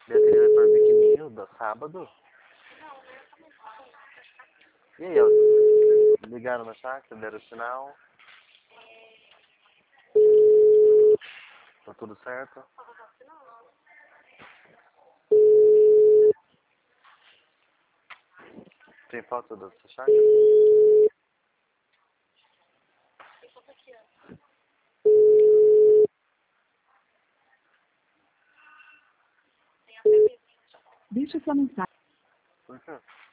Beatriz vai pôr biquininho do sábado? E aí, ó? Ligaram na chácara, deram sinal. Tá tudo certo? Tem foto da sua chácara? Deixe sua mensagem. Por quê?